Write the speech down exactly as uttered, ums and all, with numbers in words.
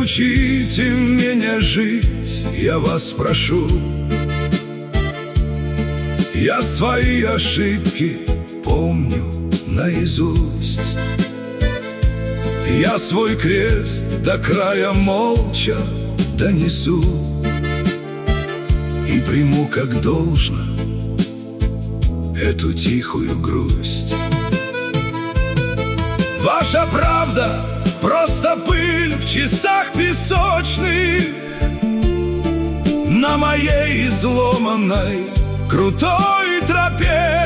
Научите меня жить, я вас прошу. Я свои ошибки помню наизусть. Я свой крест до края молча донесу и приму как должно эту тихую грусть. Ваша правда — просто пыль в часах песочных на моей изломанной крутой тропе.